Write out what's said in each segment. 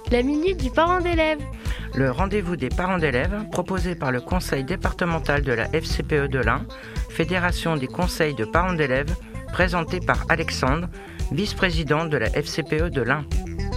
La minute du parent d'élève. Le rendez-vous des parents d'élèves proposé par le conseil départemental de la FCPE de l'Ain, Fédération des conseils de parents d'élèves, présenté par Alexandre, vice-président de la FCPE de l'Ain.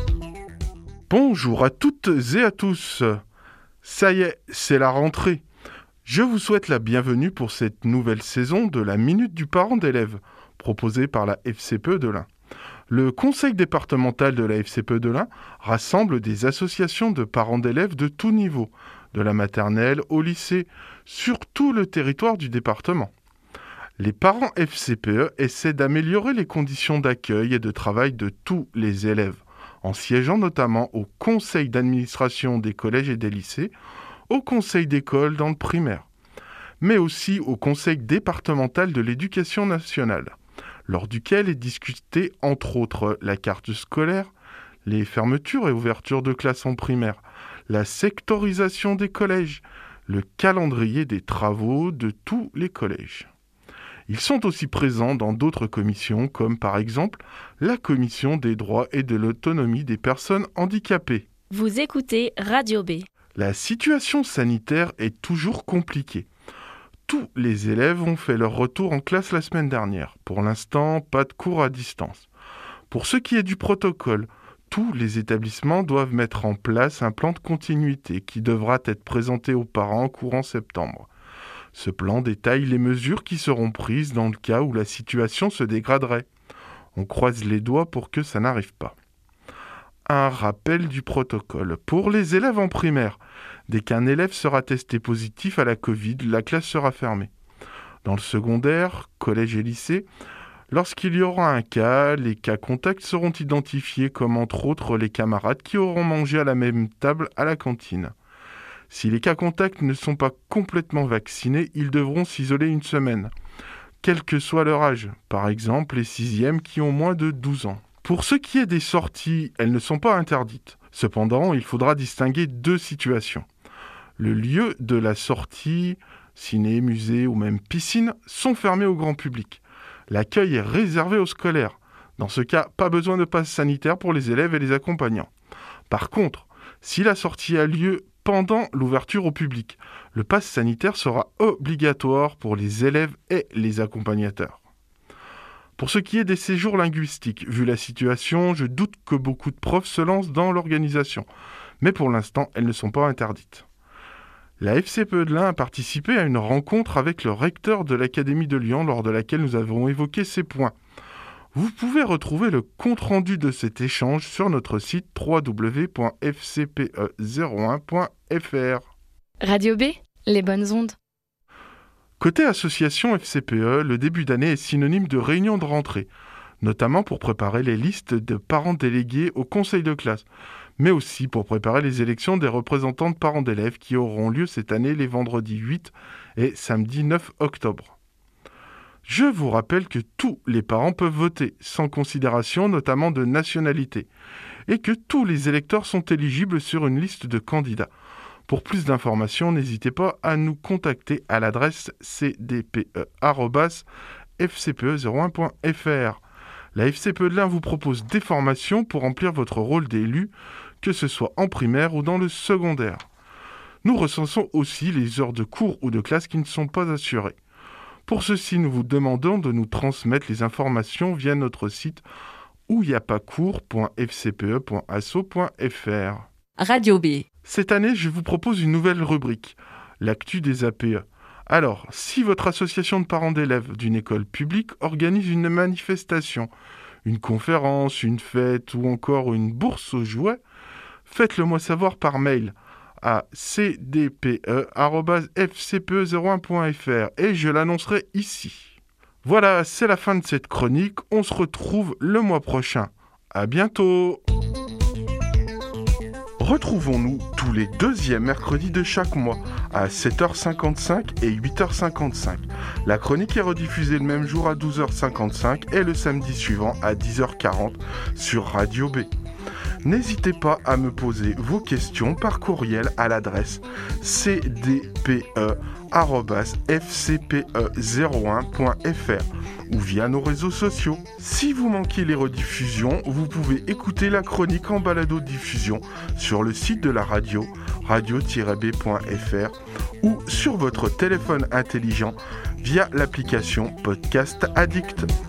Bonjour à toutes et à tous. Ça y est, c'est la rentrée. Je vous souhaite la bienvenue pour cette nouvelle saison de la minute du parent d'élève, proposée par la FCPE de l'Ain. Le conseil départemental de la FCPE de l'Ain rassemble des associations de parents d'élèves de tout niveau, de la maternelle au lycée, sur tout le territoire du département. Les parents FCPE essaient d'améliorer les conditions d'accueil et de travail de tous les élèves, en siégeant notamment au conseil d'administration des collèges et des lycées, au conseil d'école dans le primaire, mais aussi au conseil départemental de l'éducation nationale, lors duquel est discutée entre autres la carte scolaire, les fermetures et ouvertures de classes en primaire, la sectorisation des collèges, le calendrier des travaux de tous les collèges. Ils sont aussi présents dans d'autres commissions, comme par exemple la commission des droits et de l'autonomie des personnes handicapées. Vous écoutez Radio B. La situation sanitaire est toujours compliquée. Tous les élèves ont fait leur retour en classe la semaine dernière. Pour l'instant, pas de cours à distance. Pour ce qui est du protocole, tous les établissements doivent mettre en place un plan de continuité qui devra être présenté aux parents courant septembre. Ce plan détaille les mesures qui seront prises dans le cas où la situation se dégraderait. On croise les doigts pour que ça n'arrive pas. Un rappel du protocole. Pour les élèves en primaire, dès qu'un élève sera testé positif à la Covid, la classe sera fermée. Dans le secondaire, collège et lycée, lorsqu'il y aura un cas, les cas contacts seront identifiés comme entre autres les camarades qui auront mangé à la même table à la cantine. Si les cas contacts ne sont pas complètement vaccinés, ils devront s'isoler une semaine, quel que soit leur âge, par exemple les 6e qui ont moins de 12 ans. Pour ce qui est des sorties, elles ne sont pas interdites. Cependant, il faudra distinguer deux situations. Le lieu de la sortie, ciné, musée ou même piscine, sont fermés au grand public. L'accueil est réservé aux scolaires. Dans ce cas, pas besoin de passe sanitaire pour les élèves et les accompagnants. Par contre, si la sortie a lieu pendant l'ouverture au public, le pass sanitaire sera obligatoire pour les élèves et les accompagnateurs. Pour ce qui est des séjours linguistiques, vu la situation, je doute que beaucoup de profs se lancent dans l'organisation. Mais pour l'instant, elles ne sont pas interdites. La FCPE de l'Ain a participé à une rencontre avec le recteur de l'Académie de Lyon lors de laquelle nous avons évoqué ces points. Vous pouvez retrouver le compte-rendu de cet échange sur notre site www.fcpe01.fr. Radio B, les bonnes ondes. Côté association FCPE, le début d'année est synonyme de réunion de rentrée, notamment pour préparer les listes de parents délégués au conseil de classe, mais aussi pour préparer les élections des représentants de parents d'élèves qui auront lieu cette année les vendredis 8 et samedi 9 octobre. Je vous rappelle que tous les parents peuvent voter, sans considération notamment de nationalité, et que tous les électeurs sont éligibles sur une liste de candidats. Pour plus d'informations, n'hésitez pas à nous contacter à l'adresse cdpe@fcpe01.fr. La FCPE de l'Ain vous propose des formations pour remplir votre rôle d'élu, que ce soit en primaire ou dans le secondaire. Nous recensons aussi les heures de cours ou de classe qui ne sont pas assurées. Pour ceci, nous vous demandons de nous transmettre les informations via notre site ouyapacours.fcpe.asso.fr. Radio B. Cette année, je vous propose une nouvelle rubrique, l'actu des APE. Alors, si votre association de parents d'élèves d'une école publique organise une manifestation, une conférence, une fête ou encore une bourse aux jouets, faites-le moi savoir par mail à cdpe@fcpe01.fr et je l'annoncerai ici. Voilà, c'est la fin de cette chronique. On se retrouve le mois prochain. À bientôt! Retrouvons-nous tous les deuxièmes mercredis de chaque mois à 7h55 et 8h55. La chronique est rediffusée le même jour à 12h55 et le samedi suivant à 10h40 sur Radio B. N'hésitez pas à me poser vos questions par courriel à l'adresse cdpe@fcpe01.fr ou via nos réseaux sociaux. Si vous manquez les rediffusions, vous pouvez écouter la chronique en balado-diffusion sur le site de la radio, radio-b.fr, ou sur votre téléphone intelligent via l'application Podcast Addict.